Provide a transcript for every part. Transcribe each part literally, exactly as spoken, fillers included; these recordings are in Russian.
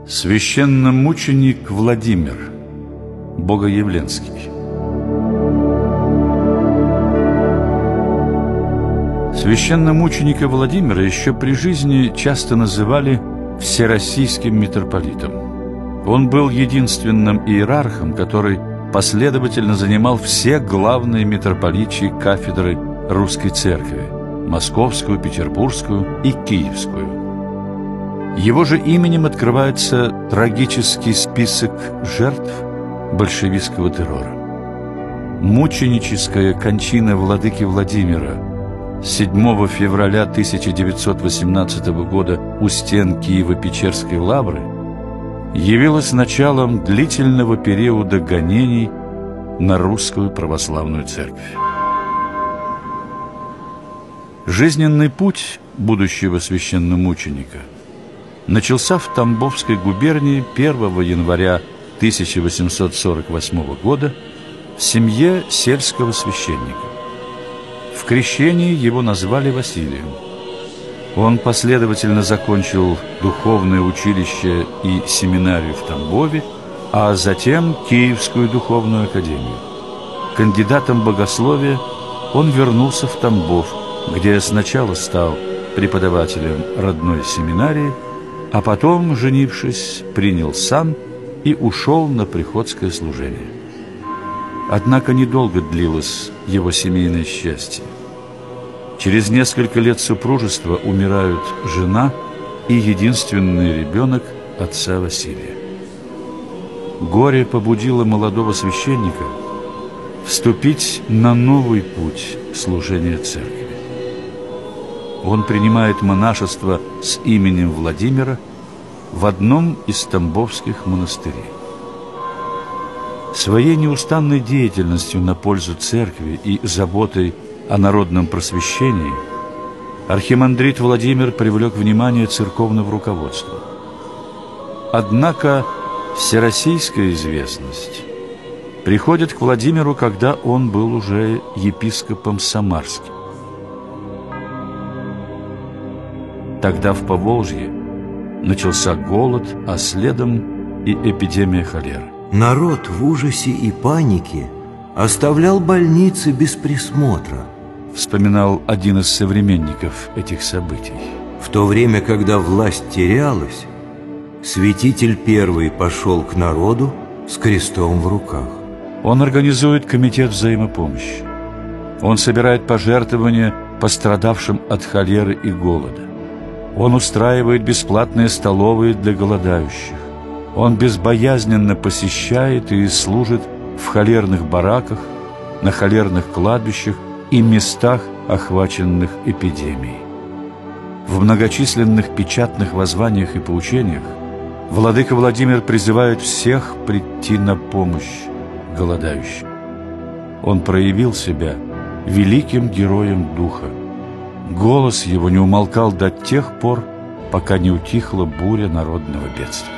Священномученик Владимир Богоявленский. Священномученика Владимира еще при жизни часто называли всероссийским митрополитом. Он был единственным иерархом, который последовательно занимал все главные митрополичьи кафедры Русской Церкви – Московскую, Петербургскую и Киевскую. Его же именем открывается трагический список жертв большевистского террора. Мученическая кончина владыки Владимира седьмого февраля тысяча девятьсот восемнадцатого года у стен Киево-Печерской лавры явилась началом длительного периода гонений на русскую православную церковь. Жизненный путь будущего священномученика начался в Тамбовской губернии первого января тысяча восемьсот сорок восьмого года в семье сельского священника. В крещении его назвали Василием. Он последовательно закончил духовное училище и семинарию в Тамбове, а затем Киевскую духовную академию. Кандидатом богословия он вернулся в Тамбов, где сначала стал преподавателем родной семинарии, а потом, женившись, принял сан и ушел на приходское служение. Однако недолго длилось его семейное счастье. Через несколько лет супружества умирают жена и единственный ребенок отца Василия. Горе побудило молодого священника вступить на новый путь служения церкви. Он принимает монашество с именем Владимира в одном из тамбовских монастырей. Своей неустанной деятельностью на пользу церкви и заботой о народном просвещении архимандрит Владимир привлек внимание церковного руководства. Однако всероссийская известность приходит к Владимиру, когда он был уже епископом Самарским. Тогда в Поволжье начался голод, а следом и эпидемия холеры. Народ в ужасе и панике оставлял больницы без присмотра, вспоминал один из современников этих событий. В то время, когда власть терялась, святитель первый пошел к народу с крестом в руках. Он организует комитет взаимопомощи. Он собирает пожертвования пострадавшим от холеры и голода. Он устраивает бесплатные столовые для голодающих. Он безбоязненно посещает и служит в холерных бараках, на холерных кладбищах и местах, охваченных эпидемией. В многочисленных печатных воззваниях и поучениях владыка Владимир призывает всех прийти на помощь голодающим. Он проявил себя великим героем духа. Голос его не умолкал до тех пор, пока не утихла буря народного бедствия.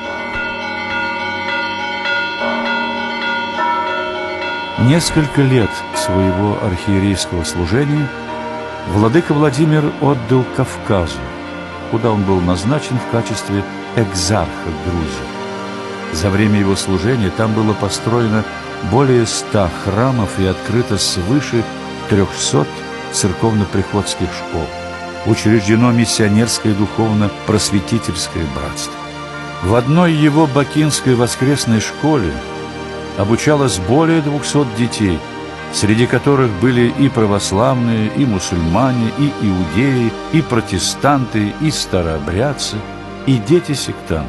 Несколько лет своего архиерейского служения владыка Владимир отдал Кавказу, куда он был назначен в качестве экзарха Грузии. За время его служения там было построено более ста храмов и открыто свыше трехсот церковно-приходских школ. Учреждено миссионерское духовно-просветительское братство. В одной его бакинской воскресной школе обучалось более двухсот детей, среди которых были и православные, и мусульмане, и иудеи, и протестанты, и старообрядцы, и дети сектантов.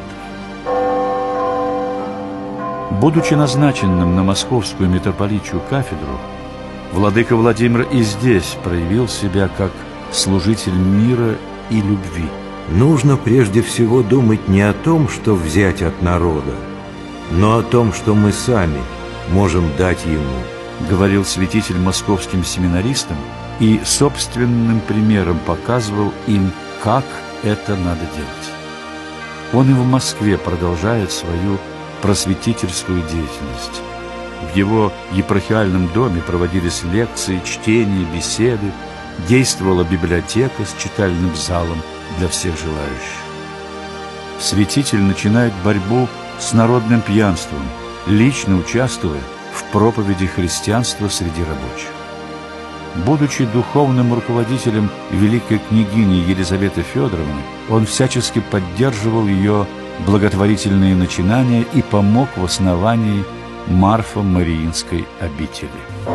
Будучи назначенным на московскую митрополичью кафедру, владыка Владимир и здесь проявил себя как служитель мира и любви. Нужно прежде всего думать не о том, что взять от народа, но о том, что мы сами можем дать ему, говорил святитель московским семинаристам и собственным примером показывал им, как это надо делать. Он и в Москве продолжает свою просветительскую деятельность. В его епархиальном доме проводились лекции, чтения, беседы, действовала библиотека с читальным залом для всех желающих. святитель начинает борьбу с народным пьянством, лично участвуя в проповеди христианства среди рабочих. Будучи духовным руководителем великой княгини Елизаветы Федоровны, он всячески поддерживал ее благотворительные начинания и помог в основании Марфо-Мариинской обители.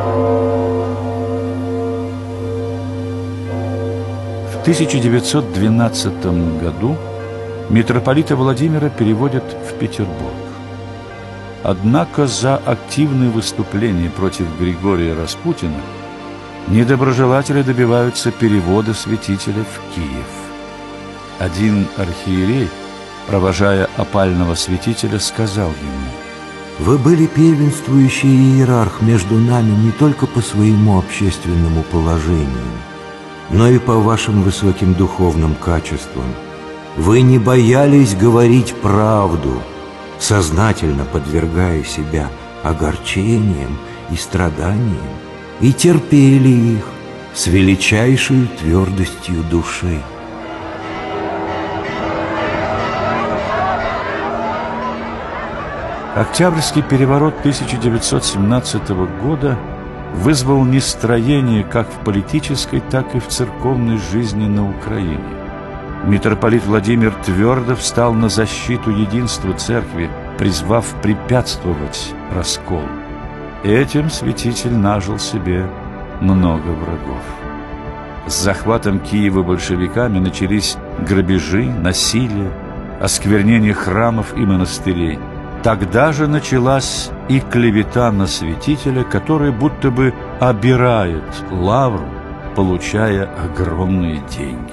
В тысяча девятьсот двенадцатом году митрополита Владимира переводят в Петербург. Однако за активные выступления против Григория Распутина недоброжелатели добиваются перевода святителя в Киев. Один архиерей, провожая опального святителя, сказал ему: «Вы были первенствующий иерарх между нами не только по своему общественному положению, но и по вашим высоким духовным качествам. Вы не боялись говорить правду, сознательно подвергая себя огорчениям и страданиям, и терпели их с величайшей твердостью души». Октябрьский переворот тысяча девятьсот семнадцатого года вызвал нестроение как в политической, так и в церковной жизни на Украине. Митрополит Владимир твердо встал на защиту единства церкви, призвав препятствовать расколу. Этим святитель нажил себе много врагов. С захватом Киева большевиками начались грабежи, насилие, осквернение храмов и монастырей. Тогда же началась и клевета на святителя, который будто бы обирает лавру, получая огромные деньги.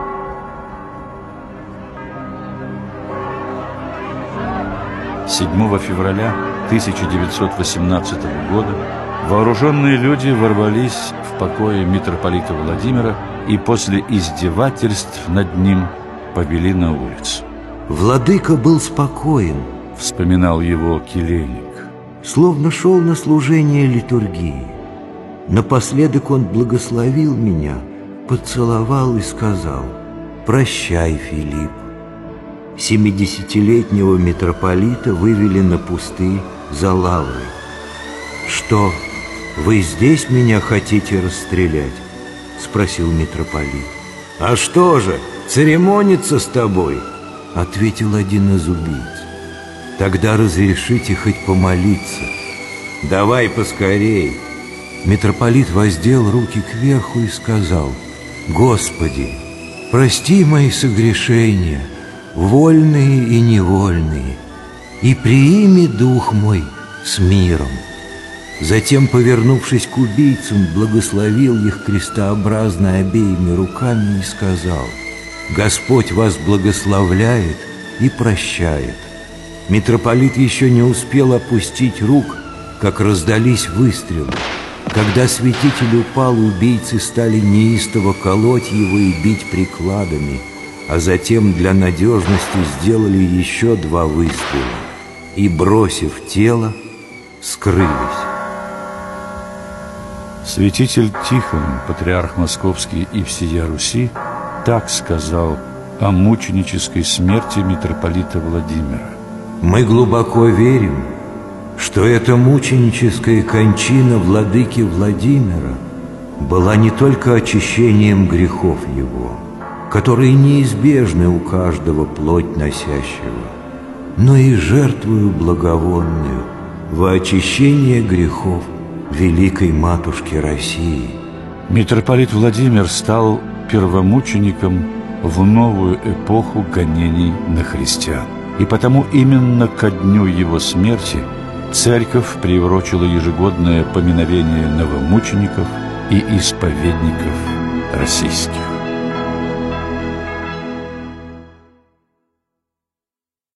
седьмого февраля тысяча девятьсот восемнадцатого года вооруженные люди ворвались в покои митрополита Владимира и после издевательств над ним повели на улицу. «Владыка был спокоен», — вспоминал его келейник, «словно шел на служение литургии. Напоследок он благословил меня, поцеловал и сказал: «Прощай, Филипп». Семидесятилетнего митрополита вывели на пустырь за лаврой. «Что, вы здесь меня хотите расстрелять?» — спросил митрополит. «А что же, церемониться с тобой?» — ответил один из убийц. «Тогда разрешите хоть помолиться». «Давай поскорей». Митрополит воздел руки кверху и сказал: «Господи, прости мои согрешения, вольные и невольные, и приими дух мой с миром». Затем, повернувшись к убийцам, благословил их крестообразно обеими руками и сказал: «Господь вас благословляет и прощает». Митрополит еще не успел опустить рук, как раздались выстрелы. Когда святитель упал, убийцы стали неистово колоть его и бить прикладами, а затем для надежности сделали еще два выстрела и, бросив тело, скрылись. Святитель Тихон, патриарх Московский и всея Руси, так сказал о мученической смерти митрополита Владимира: «Мы глубоко верим, что эта мученическая кончина владыки Владимира была не только очищением грехов его, которые неизбежны у каждого плоть носящего, но и жертвою благовонную во очищение грехов великой Матушки России». Митрополит Владимир стал первомучеником в новую эпоху гонений на христиан. И потому именно ко дню его смерти церковь приурочила ежегодное поминовение новомучеников и исповедников российских.